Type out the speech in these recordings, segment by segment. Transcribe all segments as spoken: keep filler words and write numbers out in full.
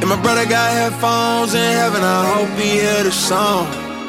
And my brother got headphones in heaven, I hope he hear the song.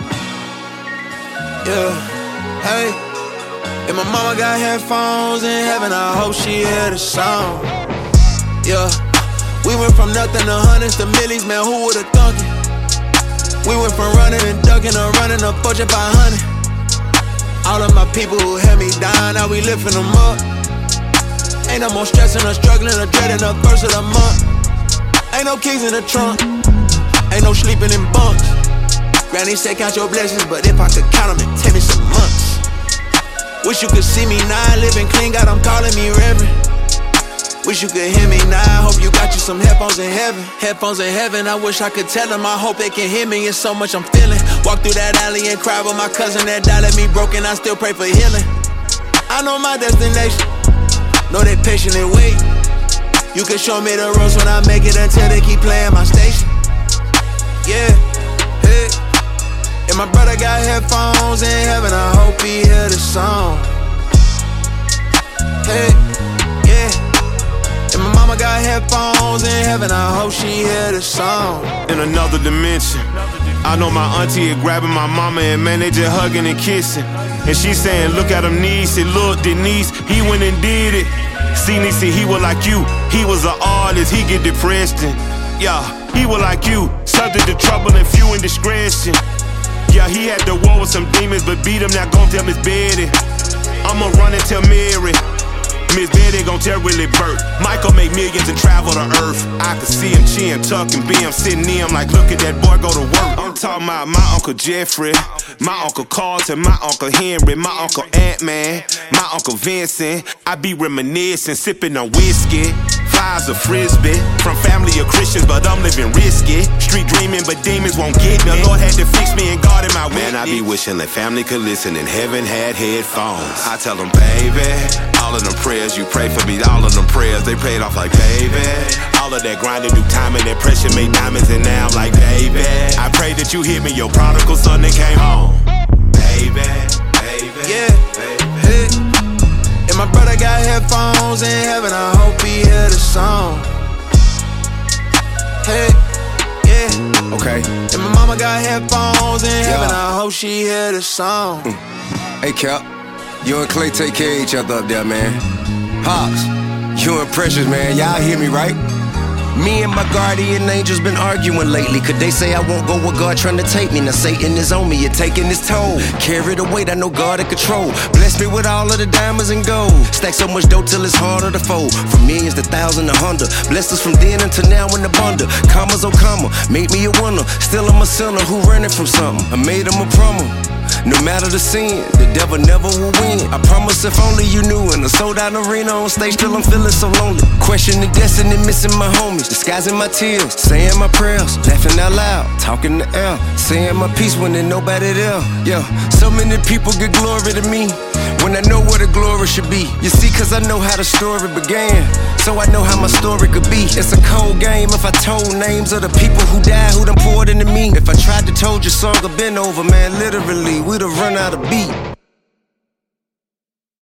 Yeah, hey. And my mama got headphones in heaven, I hope she hear the song. Yeah, we went from nothing to hundreds to millions, man, who would've thunk it? We went from running and ducking to running up budget by a hundred. All of my people who held me down, now we lifting them up. Ain't no more stressing or struggling or dreading the first of the month. Ain't no keys in the trunk, ain't no sleeping in bunks. Granny said count your blessings, but if I could count them, it'd take me some months. Wish you could see me now, living clean, God, I'm calling me reverend. Wish you could hear me now, hope you got you some headphones in heaven. Headphones in heaven, I wish I could tell them, I hope they can hear me, it's so much I'm feeling. Walk through that alley and cry with my cousin that died, let me broken, I still pray for healing. I know my destination, know they patient and wait. You can show me the ropes when I make it until they keep playing my station. Yeah, hey. And my brother got headphones in heaven, I hope he hear the song. Hey, yeah. And my mama got headphones in heaven, I hope she hear the song. In another dimension, I know my auntie is grabbing my mama and man, they just hugging and kissing. And she saying, look at him knees, said, look, Denise, he went and did it. See, Niecy, he was like you, he was an artist, he get depressed and, yeah, he was like you, subject to trouble and few indiscretion. Yeah, he had to war with some demons, but beat him, now gon' tell Miss Betty. I'ma run and tell Mary, Miss Betty gon' tell Willie Burt. Michael make millions and travel the earth. I could see him chin tucking, be him sitting near him like, look at that boy go to work. I'm talking about my Uncle Jeffrey, my Uncle Carlton, my Uncle Henry, my Uncle Ant-Man, my Uncle Vincent. I be reminiscing, sipping on whiskey. Flies a frisbee, from family of Christians, but I'm living risky. Street dreaming, but demons won't get me. The Lord had to fix me and guard in my witness. Man, I be wishing that family could listen and heaven had headphones. I tell them, baby, all of them prayers you pray for me, all of them prayers, they paid off like, baby. All of that grinding, do time and that pressure made diamonds, and now I'm like, baby. I pray that you hear me, your prodigal son that came home. Baby, baby, yeah, baby. Hey. And my brother got headphones in heaven, I hope he hear the song. Hey, yeah, okay. And my mama got headphones in heaven, yeah. I hope she hear the song. Mm. Hey Cap, you and Clay take care of each other up there, man. Pops, you and Precious, man, y'all hear me, right? Me and my guardian angels been arguing lately, cause they say I won't go where God trying to take me. Now Satan is on me, you're taking his toll. Carry the weight, I know God in control. Bless me with all of the diamonds and gold. Stack so much dough till it's harder to fold. From millions to thousands to hundred. Blessed us from then until now in the bundle. Commas, oh comma, make me a winner. Still I'm a sinner who running from something. I made him a promise. No matter the sin, the devil never will win. I promise if only you knew. In a sold out arena on stage, still I'm feeling so lonely. Questioning destiny, missing my homies. Disguising my tears, saying my prayers. Laughing out loud, talking to air. Saying my peace when there's nobody there. Yeah, so many people get glory to me when I know where the glory should be. You see, cause I know how the story began, so I know how my story could be. It's a cold game if I told names of the people who died, who done poured into me. If I tried to told you song, I've been over, man, literally, we'd have run out of beat.